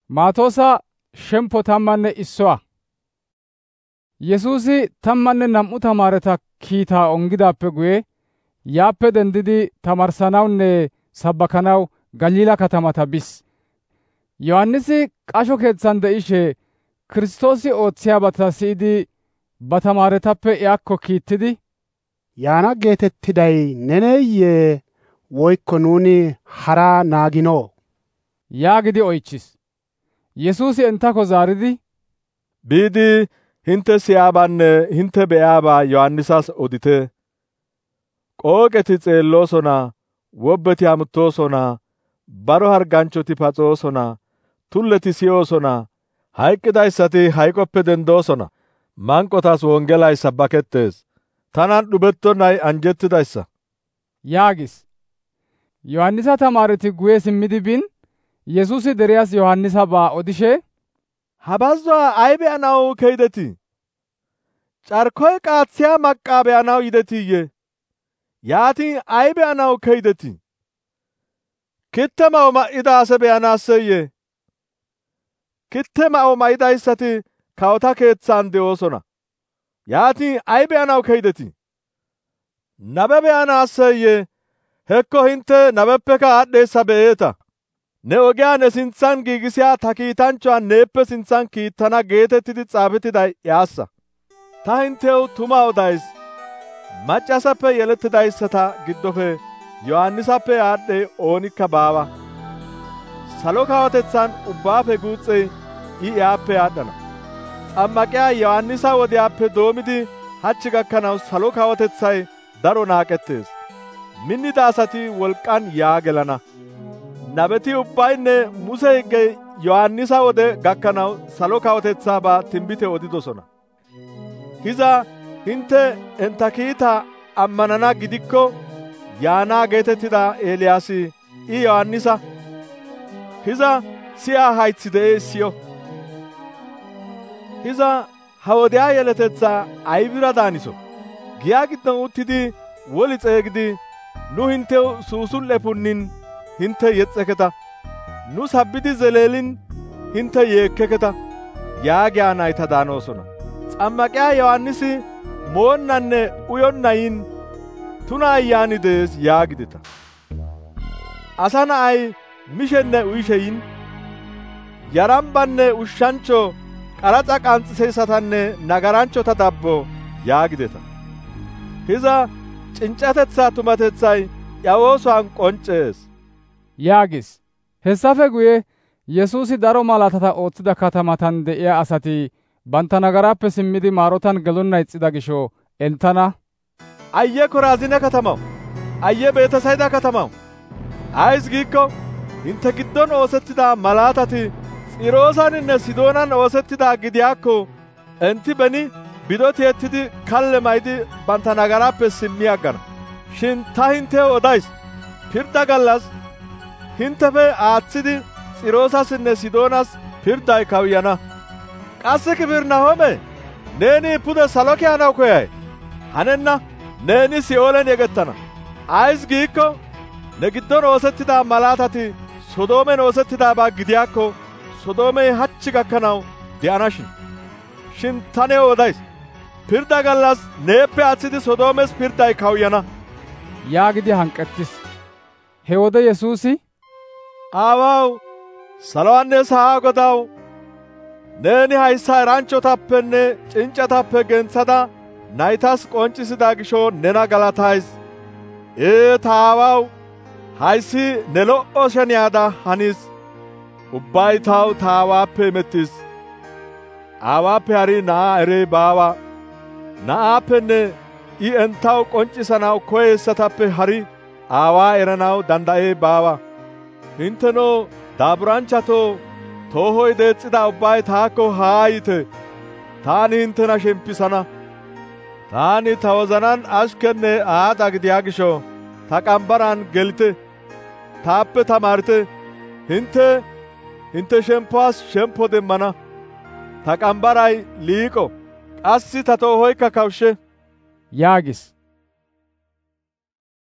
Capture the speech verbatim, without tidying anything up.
Maatoosa shemppo tammanne issuwa. Yesuusi tammanne nam7u tamaareta kiitaa ongidaappe guye yaappe dendidi tamaarsanawunne sabbakanaw Galiila katamata bis. Yohannisi qasho keethan de7ishe Kiristtoosi oothiyaabata siyidi ba tamaaretappe iyakko kiittidi, «Yaana geetettiday neneyee? Woykko nuuni haraa naaginoo?» yaagidi oychis. Yesuusi enttako zaaridi, «Biidi hintte siyaabaanne hintte be7iyaabaa Yohannisas odite. Qooqeti xeelloosona, wobbeti hamuttoosona, baro harganchchoti paxoosona, tulleti siyoosona, hayqqidayssati hayqoppe dendoosona, manqotas wongelay sabbakettees. Tanan dhuphettonnay anjjettidayssa» yaagis. Yohannisa tamaareti guye simmidi bin, Yesuusi deriyas Yohannisabaa odishe, «Ha bazzuwaa ay be7anaw keyidetii? Carkoy qaaththiyaa maqqaa be7anaw yidetiiyye? Yaatin ay be7anaw keyidetii? Kitte ma'o ma7ida ase be7anaasseyye? Kitte ma'o ma7idayssati kawota keeththan de'oosona. Yaatin ay be7anaw keyidetii? Nabe be7anaasseyye? Hekko hintte nabeppeka aadhdheessa be'eeta. Ne ogiyaa ne sintsan giigisiyaa ta kiitanchchuwaa neeppe sintsan kiittana geetettidi xaafettiday iyaassa. Ta hinttew tuma odays, maccasappe yelettidayssata giddofe Yohannisappe aadhdhe oonikka baawa. Salo kawotetsan ubbaafe guuxxey I iyaappe aadhdhana. Xammaqiyaa Yohannisa wodiyaappe doomidi hachchi gakkanaw salo kawotethay daro naaqettees. Minnida asati wolqqan yaa gelana. Nabeti ubbaynne Muse higgey Yohannisa wode gakkanaw salo kawotetsaabaa tinbite odidosona. Hiza hintte entta kiitaa ammanana gidikko yaana geetettida Eeliyaasi I Yohannisa. Hiza siyaa hayththi de'ee siyo. Hiza ha wodiyaa yeletetsaa aybira daaniso? Giyaa giddon uttidi woli xeygidi, nu hinttew suusul"e punnin hintte yexxeketa, nu sabbidi zeleelin hintte yeekkeketa yaagiyaa nayta daanoosona. Xammaqiyaa Yohannisi moonnanne uyonna yin tuna ayyaani de'ees yaagideta. Asa na'ay mishenne uyishe yin yarambanne ushshanchcho, qaraxa qanxxiseyssatanne nagaranchchota dabbo yaagideta. Hiza cinccatetsaa tumatethay iya oosuwan qonccees» yaagis. Hessafe guye Yesuusi daro malaatata ooththida katamatan de7iya asati bantta nagaraappe simmidi maarotan gelonna ixxida gisho enttana, «Ayye Koraazine katamaw! Ayye Beetesayda katamaw! Ays giikko hintte giddon oosettida malaatati Xiiroosaninne Sidoonan oosettida gidiyaakko enti beni bido tiyettidi kalle maydi bantta nagaraappe simmi aggana. Shin ta hinttew odays, pirda gallas hinttefe aaththidi Xiiroosassinne Sidoonas pirday kawuyana. Qasse Kifirnahoome, neeni pude salo kiyanaw koyay? Hanenna, neeni Si'oolen yegettana. Ays giikko ne giddon oosettida malaatati Sodoomen oosettidaabaa gidiyaakko Sodoomey hachchi gakkanaw de'anashin. Shin ta new odays, pirda gallas neeppe aaththidi Sodoomes pirday kawuyana» yaagidi hanqettis. He wode Yesuusi, «Aawaw, saluwaanne sa'aa Godaw, neeni hayssa eranchchotappenne cinccatappe gentsada naytas qonccisida gisho nena galatays. Ee ta aawaw, hayssi ne lo"o sheniyaada hanis. Ubbay taw ta aawaappe imettis. Aawaappe hari na'aa erey baawa. Na'aappenne I enttaw qonccisanaw koyeessatappe hari aawaa eranaw danda'ee baawa. Hinttenoo daaburanchchatoo, toohoy deexxida ubbay taakko haayite. Taani hinttena shempisana. Taani ta wozanan ashkenne aada gidiyaa gisho ta qambaran gelite. Taappe tamaarite. Hintte hintte shemppuwaas shemppo demmana. Ta qambaray liiqo, qassi ta toohoykka kawushshe» yaagis.